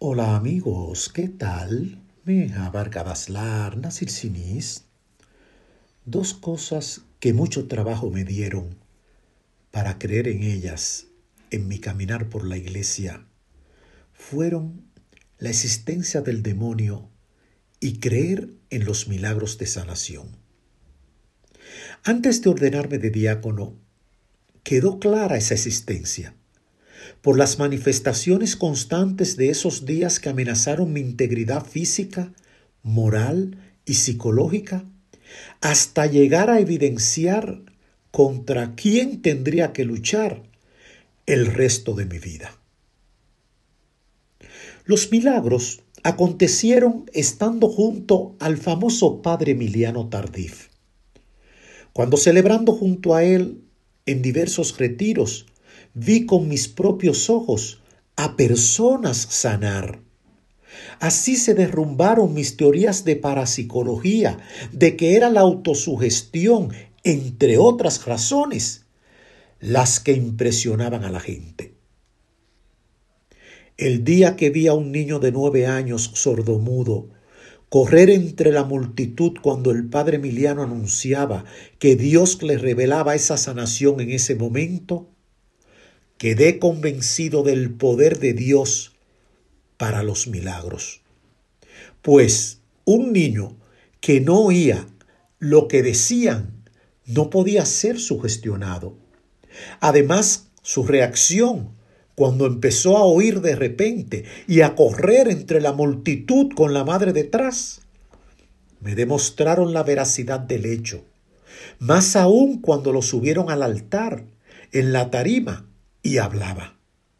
Hola amigos, ¿qué tal? Merhaba arkadaşlar, nasılsınız? Dos cosas que mucho trabajo me dieron para creer en ellas en mi caminar por la iglesia fueron la existencia del demonio y creer en los milagros de sanación. Antes de ordenarme de diácono, quedó clara esa existencia por las manifestaciones constantes de esos días que amenazaron mi integridad física, moral y psicológica, hasta llegar a evidenciar contra quién tendría que luchar el resto de mi vida. Los milagros acontecieron estando junto al famoso padre Emiliano Tardif, cuando celebrando junto a él en diversos retiros, vi con mis propios ojos a personas sanar. Así se derrumbaron mis teorías de parapsicología, de que era la autosugestión, entre otras razones, las que impresionaban a la gente. El día que vi a un niño de 9 años sordomudo correr entre la multitud cuando el padre Emiliano anunciaba que Dios le revelaba esa sanación en ese momento, quedé convencido del poder de Dios para los milagros. Pues un niño que no oía lo que decían no podía ser sugestionado. Además, su reacción cuando empezó a oír de repente y a correr entre la multitud con la madre detrás, me demostraron la veracidad del hecho. Más aún cuando lo subieron al altar, en la tarima, y hablaba.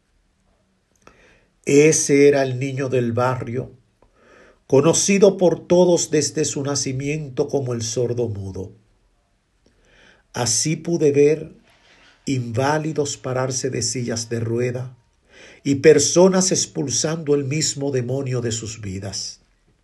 Ese era el niño del barrio, conocido por todos desde su nacimiento como el sordo mudo. Así pude ver inválidos pararse de sillas de rueda y personas expulsando el mismo demonio de sus vidas.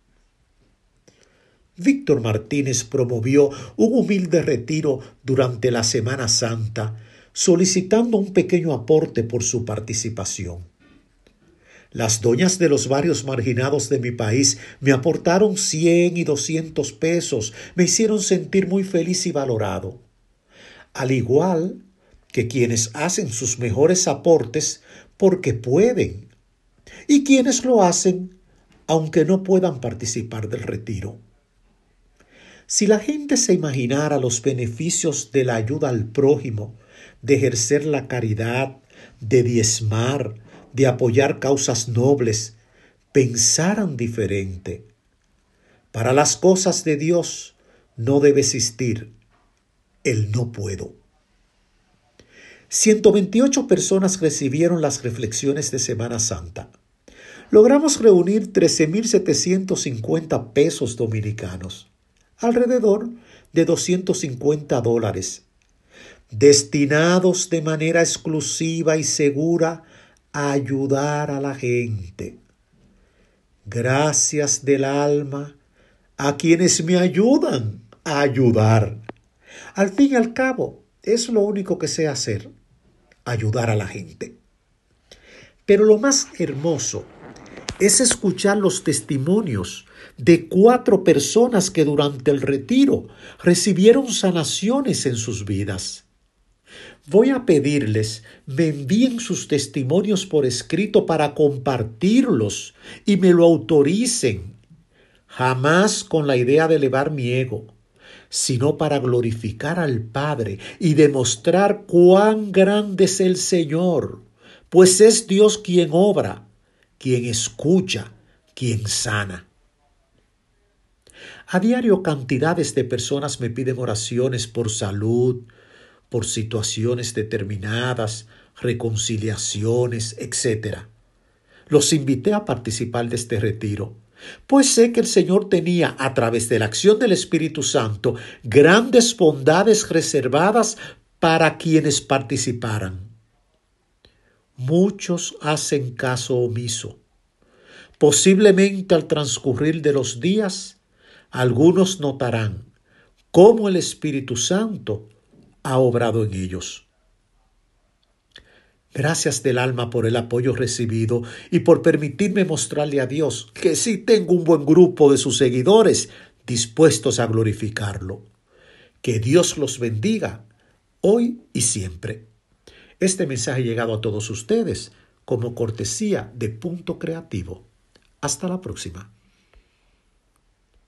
Víctor Martínez promovió un humilde retiro durante la Semana Santa, solicitando un pequeño aporte por su participación. Las doñas de los barrios marginados de mi país me aportaron 100 y 200 pesos, me hicieron sentir muy feliz y valorado. Al igual que quienes hacen sus mejores aportes porque pueden, y quienes lo hacen aunque no puedan participar del retiro. Si la gente se imaginara los beneficios de la ayuda al prójimo, de ejercer la caridad, de diezmar, de apoyar causas nobles, pensaran diferente. Para las cosas de Dios no debe existir el no puedo. 128 personas recibieron las reflexiones de Semana Santa. Logramos reunir 13.750 pesos dominicanos, alrededor de $250, destinados de manera exclusiva y segura a ayudar a la gente. Gracias del alma a quienes me ayudan a ayudar. Al fin y al cabo, es lo único que sé hacer, ayudar a la gente. Pero lo más hermoso es escuchar los testimonios de 4 personas que durante el retiro recibieron sanaciones en sus vidas. Voy a pedirles me envíen sus testimonios por escrito para compartirlos y me lo autoricen, jamás con la idea de elevar mi ego, sino para glorificar al Padre y demostrar cuán grande es el Señor, pues es Dios quien obra, quien escucha, quien sana. A diario cantidades de personas me piden oraciones por salud, por situaciones determinadas, reconciliaciones, etc. Los invité a participar de este retiro, pues sé que el Señor tenía, a través de la acción del Espíritu Santo, grandes bondades reservadas para quienes participaran. Muchos hacen caso omiso. Posiblemente al transcurrir de los días, algunos notarán cómo el Espíritu Santo ha obrado en ellos. Gracias del alma por el apoyo recibido y por permitirme mostrarle a Dios que sí tengo un buen grupo de sus seguidores dispuestos a glorificarlo. Que Dios los bendiga hoy y siempre. Este mensaje ha llegado a todos ustedes como cortesía de Punto Creativo. Hasta la próxima.